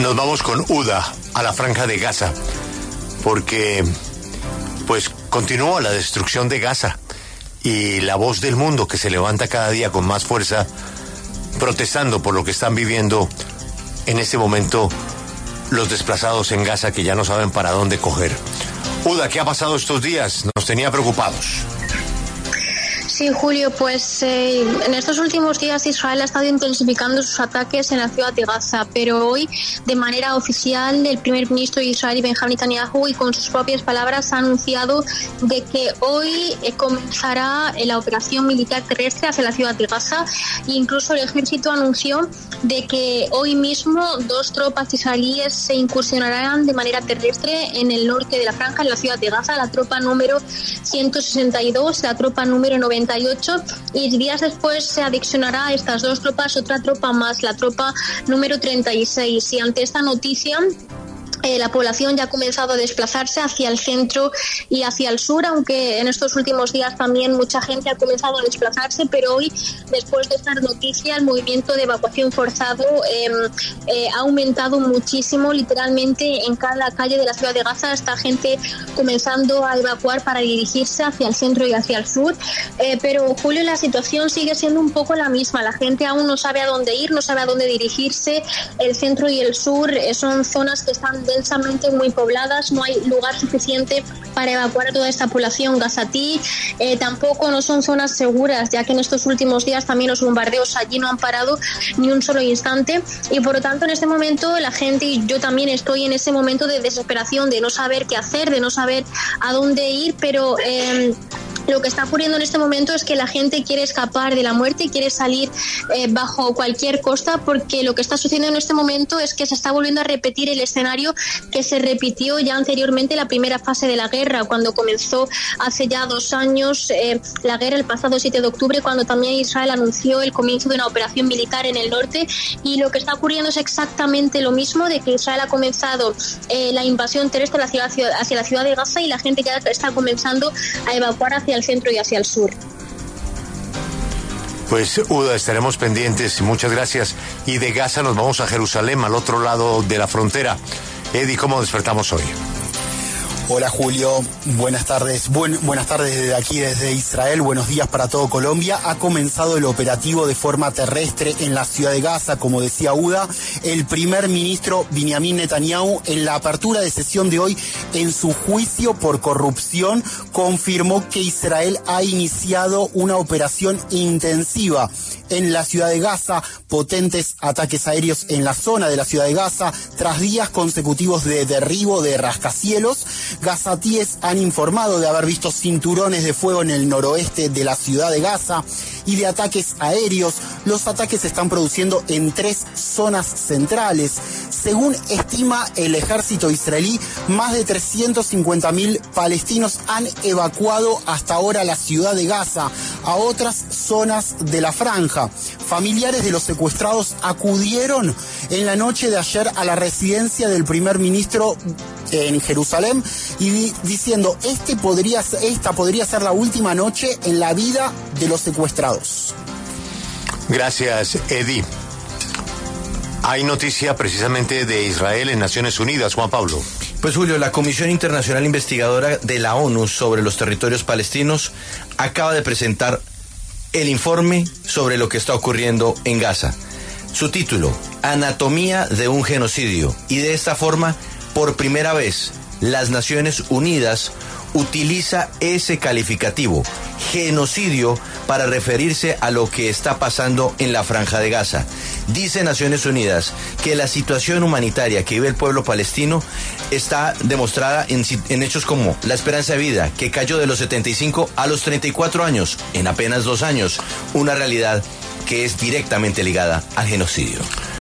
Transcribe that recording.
Nos vamos con Uda a la Franja de Gaza, porque pues continúa la destrucción de Gaza y la voz del mundo que se levanta cada día con más fuerza, protestando por lo que están viviendo en este momento los desplazados en Gaza, que ya no saben para dónde coger. Uda, ¿qué ha pasado estos días? Nos tenía preocupados. Sí, Julio, pues en estos últimos días Israel ha estado intensificando sus ataques en la ciudad de Gaza, pero hoy, de manera oficial, el primer ministro de Israel, Benjamín Netanyahu, y con sus propias palabras, ha anunciado de que hoy comenzará la operación militar terrestre hacia la ciudad de Gaza, e incluso el ejército anunció de que hoy mismo 2 tropas israelíes se incursionarán de manera terrestre en el norte de la franja, en la ciudad de Gaza, la tropa número 162, la tropa número 98, y días después se adicionará a estas 2 tropas otra tropa más, la tropa número 36. Y ante esta noticia, la población ya ha comenzado a desplazarse hacia el centro y hacia el sur, aunque en estos últimos días también mucha gente ha comenzado a desplazarse, pero hoy, después de esta noticia, el movimiento de evacuación forzado ha aumentado muchísimo. Literalmente en cada calle de la ciudad de Gaza está gente comenzando a evacuar para dirigirse hacia el centro y hacia el sur, pero Julio, la situación sigue siendo un poco la misma. La gente aún no sabe a dónde ir, no sabe a dónde dirigirse. El centro y el sur son zonas que están densamente muy pobladas, no hay lugar suficiente para evacuar a toda esta población gazatí, tampoco no son zonas seguras, ya que en estos últimos días también los bombardeos allí no han parado ni un solo instante, y por lo tanto en este momento la gente, y yo también estoy en ese momento de desesperación, de no saber qué hacer, de no saber a dónde ir, pero lo que está ocurriendo en este momento es que la gente quiere escapar de la muerte y quiere salir bajo cualquier costa, porque lo que está sucediendo en este momento es que se está volviendo a repetir el escenario que se repitió ya anteriormente en la primera fase de la guerra, cuando comenzó hace ya 2 años la guerra, el pasado 7 de octubre, cuando también Israel anunció el comienzo de una operación militar en el norte. Y lo que está ocurriendo es exactamente lo mismo, de que Israel ha comenzado la invasión terrestre hacia la ciudad de Gaza, y la gente ya está comenzando a evacuar hacia el centro y hacia el sur. Pues Uda, estaremos pendientes, muchas gracias. Y de Gaza nos vamos a Jerusalén, al otro lado de la frontera. Eddie, ¿cómo despertamos hoy? Hola Julio, buenas tardes. Buenas tardes desde aquí, desde Israel. Buenos días para todo Colombia. Ha comenzado el operativo de forma terrestre en la ciudad de Gaza, como decía Uda. El primer ministro Benjamín Netanyahu, en la apertura de sesión de hoy, en su juicio por corrupción, confirmó que Israel ha iniciado una operación intensiva en la ciudad de Gaza, potentes ataques aéreos en la zona de la ciudad de Gaza, tras días consecutivos de derribo de rascacielos. Gazatíes han informado de haber visto cinturones de fuego en el noroeste de la ciudad de Gaza y de ataques aéreos. Los ataques se están produciendo en 3 zonas centrales. Según estima el ejército israelí, más de 350.000 palestinos han evacuado hasta ahora la ciudad de Gaza a otras zonas de la franja. Familiares de los secuestrados acudieron en la noche de ayer a la residencia del primer ministro en Jerusalén y diciendo esta podría ser la última noche en la vida de los secuestrados. Gracias, Eddie. Hay noticia precisamente de Israel en Naciones Unidas, Juan Pablo. Pues Julio, la Comisión Internacional Investigadora de la ONU sobre los territorios palestinos acaba de presentar el informe sobre lo que está ocurriendo en Gaza. Su título, Anatomía de un genocidio. Y de esta forma, por primera vez, las Naciones Unidas utiliza ese calificativo, genocidio, para referirse a lo que está pasando en la Franja de Gaza. Dice Naciones Unidas que la situación humanitaria que vive el pueblo palestino está demostrada en hechos como la esperanza de vida, que cayó de los 75 a los 34 años, en apenas 2 años, una realidad que es directamente ligada al genocidio.